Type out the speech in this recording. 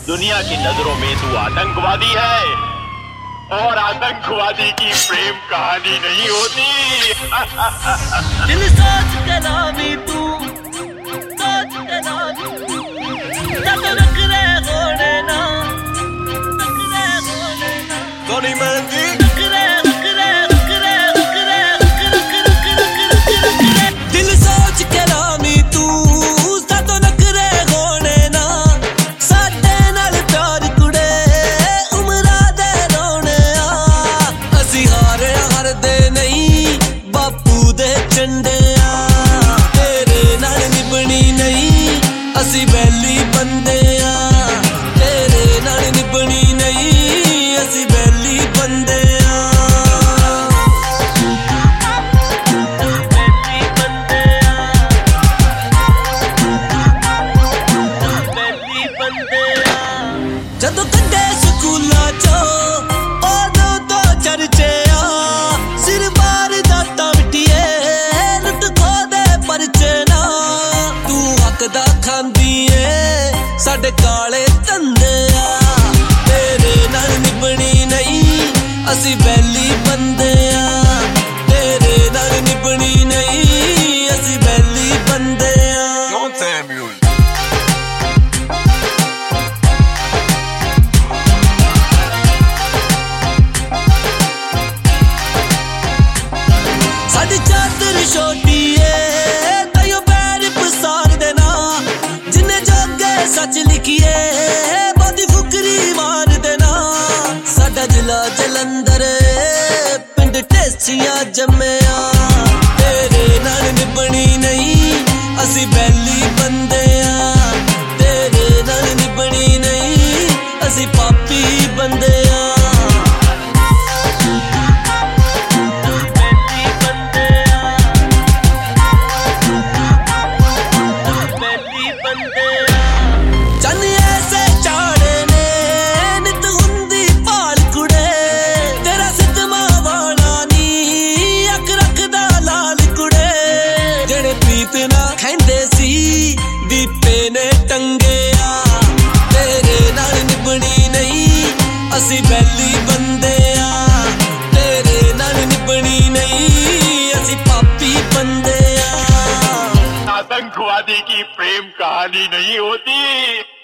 दुनिया की नजरों में तू आतंकवादी है और आतंकवादी की प्रेम कहानी नहीं होती। दिल सोच के नामी तू सोच के नामी जब रख रहे होने ना Tony Mandy दिल सोच के नामी तू सातों नखरे होने ना साडे नाल प्यार कुड़े उमरा दे रोने आ असी हारे हारदे नहीं बापू दे झंडे आ तेरे नाल निभनी नहीं असी बैली बंदे आ तेरे नाल निभनी नहीं असी बैली बंदे ਜਦੋਂ ਕੱਢੇ ਸਕੂਲਾਂ ਚੋਂ ਉਦੋਂ ਤੋਂ ਚਰਚੇ ਆ ਸਿਰ ਬਾਰ ਦਾਤਾ ਮਿੱਟੀਏ ਲੁੱਟ ਖੋਦੇ ਪਰਚੇ ਨਾ ਤੂੰ ਹੱਕ ਦਾ ਖਾਂਦੀ ਏ ਸਾਡੇ ਕਾਲੇ ਧੰਦੇ ਆ ਤੇਰੇ ਨਾਲ ਨਿਭਣੀ ਨਹੀਂ ਅਸੀਂ ਬੈਲੀ ਬੰਦੇ ਆ ਤੇਰੇ ਨਾਲ ਨਿਭਣੀ ਨਹੀਂ ਅਸੀਂ ਬੈਲੀ ਬੰਦੇ ਆ ਸਾਡੀ ਚਾਦਰ ਛੋਟੀ ਏ ਤੈਨੂੰ ਪੈਰ ਪਸਾਰ ਦੇਣਾ ਜਿੰਨੇ ਜੋਗੇ ਸੱਚ ਲਿਖੀਏ ਬਾਦੀ ਫੁਕਰੀ ਮਾਰ ਦੇਣਾ ਸਾਡਾ ਜ਼ਿਲ੍ਹਾ ਜਲੰਧਰ ਏ ਪਿੰਡ ਢੇਸੀਆਂ ਜੰਮਿਆ ਤੇਰੇ ਨਾਲ ਨਿਭਣੀ ਨਹੀਂ ਅਸੀਂ ਬੈਲੀ ਬੰਦੇ ਆ ਤੇਰੇ ਨਾਲ ਨਿਭਣੀ ਨਹੀਂ ਅਸੀਂ ਪਾਪੀ ਬੰਦੇ ਆ ਚੰਨ ਐਸੇ ਚਾੜੇ ਨੇ ਨਿਤ ਹੁੰਦੀ ਭਾਲ ਕੁੜੇ ਤੇਰਾ ਸਿੱਧਮਾ ਵਾਲਾ ਨੀ ਅੱਖ ਰੱਖਦਾ ਲਾਲ ਕੁੜੇ ਜਿਹੜੇ ਪ੍ਰੀਤ ਨਾ ਖੈਂਦੇ ਸੀ ਦੀਪੇ ਨੇ ਟੰਗਿਆ ਤੇਰੇ ਨਾਲ ਨਿਭਣੀ ਨਹੀਂ ਅਸੀਂ ਬੈਲੀ ਬੰਦੇ ਆ ਤੇਰੇ ਨਾਲ ਨਿਭਣੀ ਨਹੀਂ ਅਸੀਂ ਪਾਪੀ ਬੰਦੇ ਆ आतंकवादी की प्रेम कहानी नहीं होती।